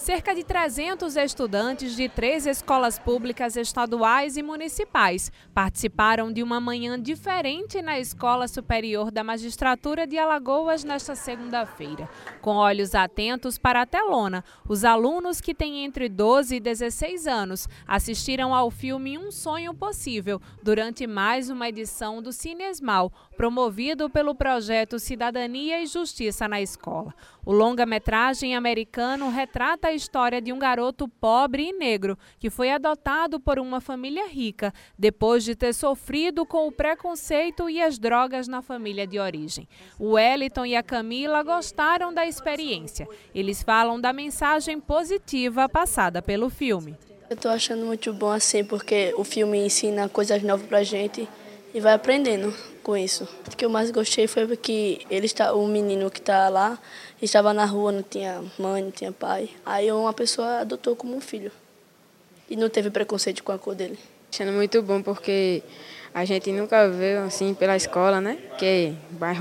Cerca de 300 estudantes de 3 escolas públicas estaduais e municipais participaram de uma manhã diferente na Escola Superior da Magistratura de Alagoas nesta segunda-feira. Com olhos atentos para a telona, os alunos que têm entre 12 e 16 anos assistiram ao filme Um Sonho Possível durante mais uma edição do Cinesmal, promovido pelo projeto Cidadania e Justiça na Escola. O longa-metragem americano retrata a história de um garoto pobre e negro que foi adotado por uma família rica depois de ter sofrido com o preconceito e as drogas na família de origem. O Wellington e a Camila gostaram da experiência. Eles falam da mensagem positiva passada pelo filme. Eu estou achando muito bom assim, porque o filme ensina coisas novas pra gente e vai aprendendo com isso. O que eu mais gostei foi que o menino que está lá estava na rua, não tinha mãe, não tinha pai. Aí uma pessoa adotou como um filho e não teve preconceito com a cor dele. Achando muito bom porque a gente nunca vê assim pela escola, né? Que é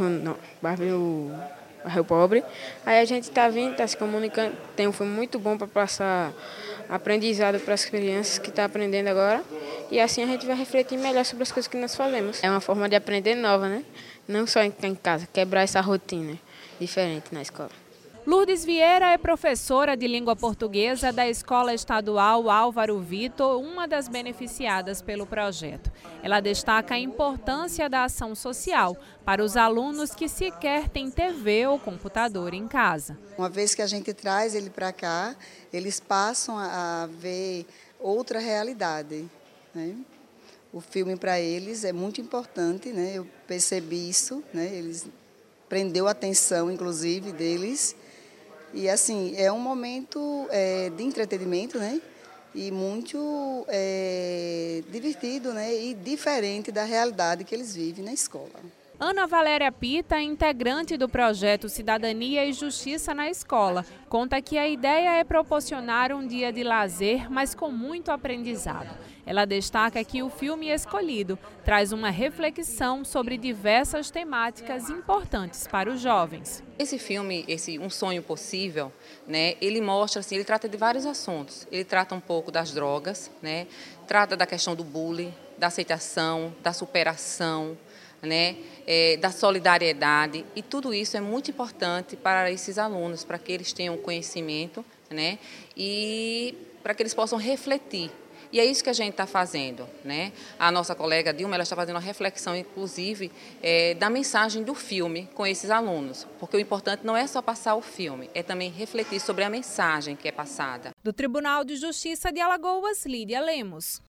bairro pobre. Aí a gente está vindo, está se comunicando. Tem um filme muito bom para passar aprendizado para as crianças que estão aprendendo agora. E assim a gente vai refletir melhor sobre as coisas que nós fazemos. É uma forma de aprender nova, né? Não só em casa, quebrar essa rotina diferente na escola. Lourdes Vieira é professora de língua portuguesa da Escola Estadual Álvaro Vitor, uma das beneficiadas pelo projeto. Ela destaca a importância da ação social para os alunos que sequer têm TV ou computador em casa. Uma vez que a gente traz ele para cá, eles passam a ver outra realidade, né? O filme para eles é muito importante, né? Eu percebi isso, né? Eles prendeu a atenção, inclusive, deles. E, assim, é um momento de entretenimento, né? E muito divertido, né? E diferente da realidade que eles vivem na escola. Ana Valéria Pita, integrante do projeto Cidadania e Justiça na Escola, conta que a ideia é proporcionar um dia de lazer, mas com muito aprendizado. Ela destaca que o filme escolhido traz uma reflexão sobre diversas temáticas importantes para os jovens. Esse filme, Um Sonho Possível, né, ele mostra, assim, ele trata de vários assuntos. Ele trata um pouco das drogas, né, trata da questão do bullying, da aceitação, da superação, né, da solidariedade, e tudo isso é muito importante para esses alunos, para que eles tenham conhecimento, né, e para que eles possam refletir. E é isso que a gente está fazendo, né? A nossa colega Dilma, ela está fazendo uma reflexão, inclusive, da mensagem do filme com esses alunos, porque o importante não é só passar o filme, é também refletir sobre a mensagem que é passada. Do Tribunal de Justiça de Alagoas, Lídia Lemos.